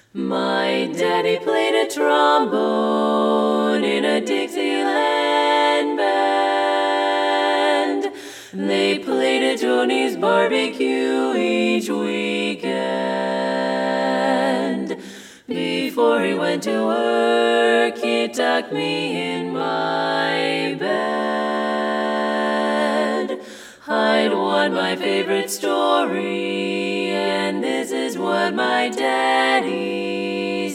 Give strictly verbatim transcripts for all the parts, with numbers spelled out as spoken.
My daddy played a trombone in a Dixieland band. They played at Tony's barbecue each weekend. Before he went to work, he tucked me in my bed. I'd won my favorite story, and this is what my daddy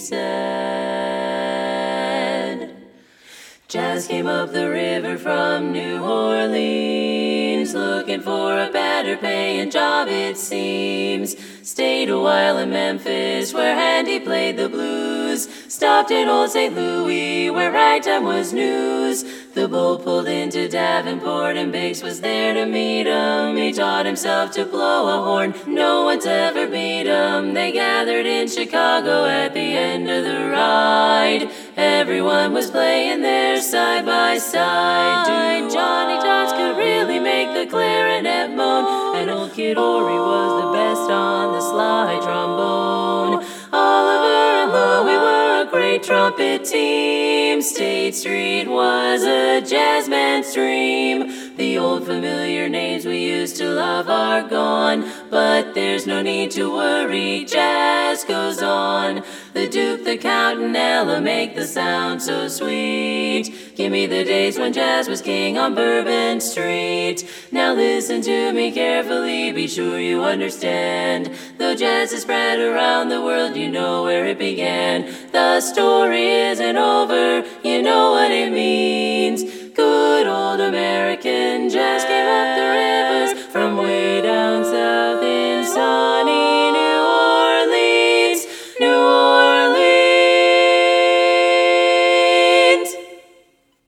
said. Jazz came up the river from New Orleans, looking for a better paying job it seems. Stayed a while in Memphis, where Handy played the blues. Stopped in old Saint Louis, where ragtime was news. The bull pulled into Davenport, and Biggs was there to meet him. He taught himself to blow a horn, no one's ever beat him. They gathered in Chicago at the end of the ride. Everyone was playing there side by side. Johnny Tots could really make the clarinet moan, and old Kid Ory was the best on the slide trombone. Oliver and Louie were a great trumpet team. State Street was a jazz man's dream. The old familiar names we used to love are gone, but there's no need to worry, jazz goes on. The Duke, the Count, and Ella make the sound so sweet. Give me the days when jazz was king on Bourbon Street. Now listen to me carefully, be sure you understand. Though jazz is spread around the world, you know where it began. The story isn't over, you know what it means. Good old American jazz came up the rivers